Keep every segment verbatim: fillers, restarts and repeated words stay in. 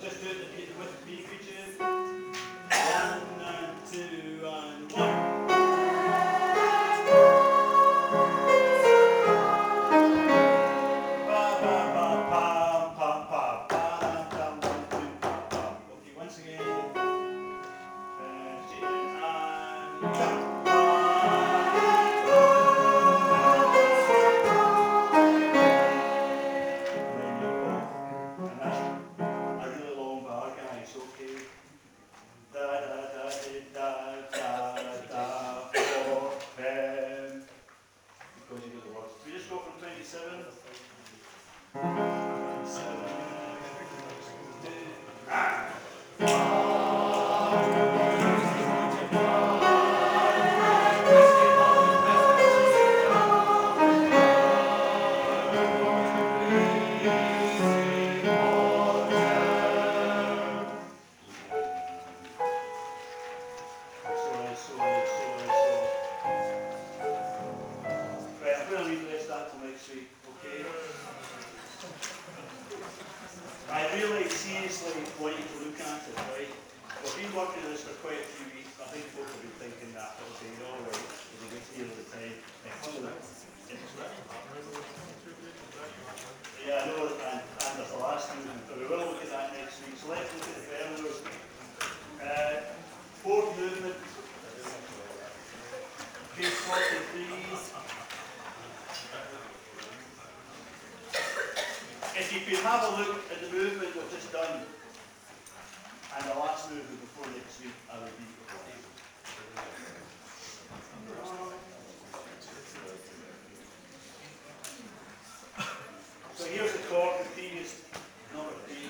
just do it with the B, could you? One and two and one. Pa, pa, pa, pa, pa, pa, pa, pa, one, two, pa, pa. Okay, once again. Uh, and one. I really seriously want you to look at it, right? We've been working on this for quite a few weeks. I think folk have been thinking that, okay, you know, right, as it gets near the time. Yeah, I know that, and, and there's the last movement, but we will look at that next week. So let's look at the Vernos. Uh, fourth movement, page forty-three. If you could have a look at the movement we've just done, and the last movement before next week, I would be so here's the chord, the previous number three.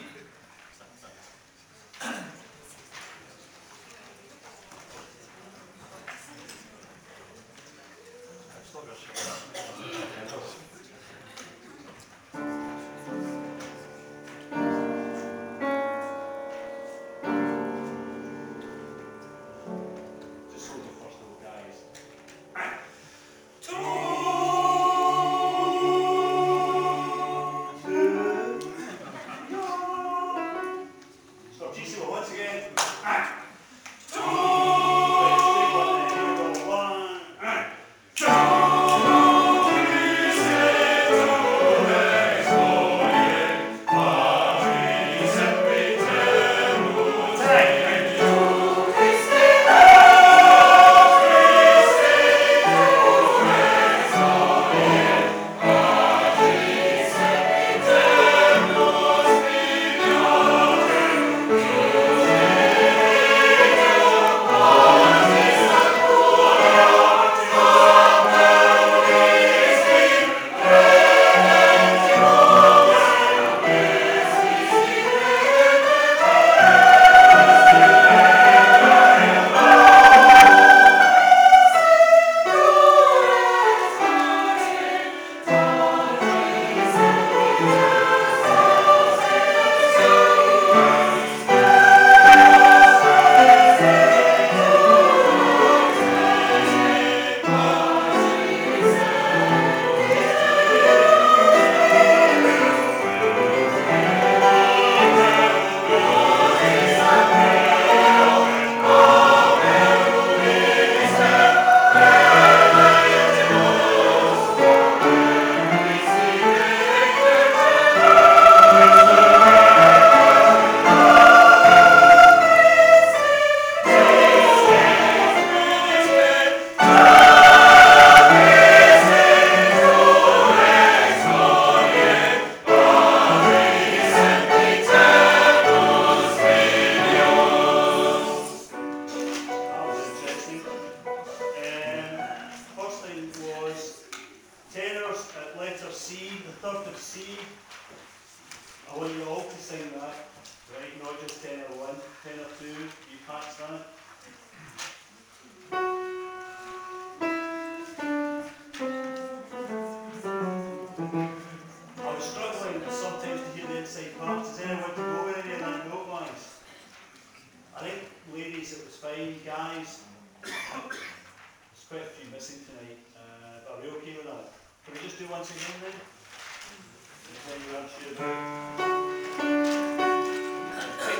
Once again then, and then you answer your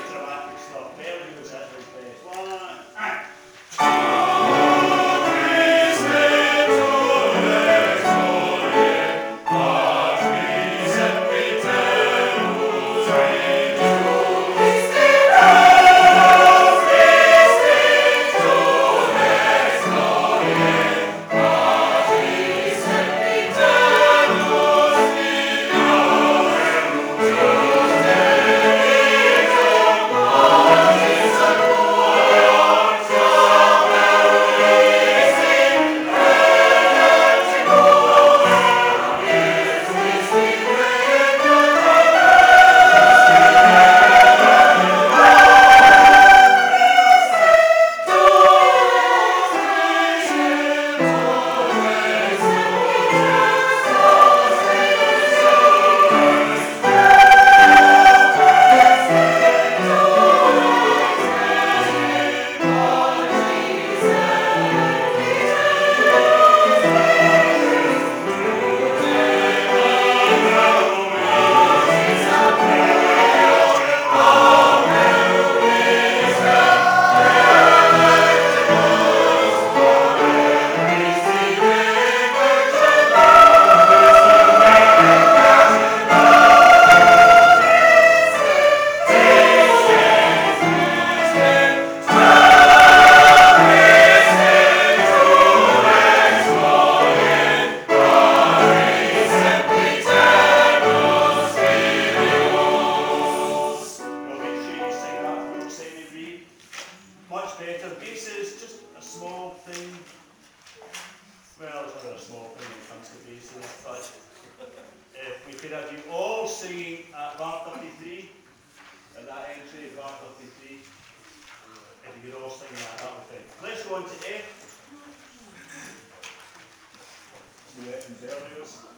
Article three. If you could all sign that, that would be fine. Let's go on to F. The Inverness.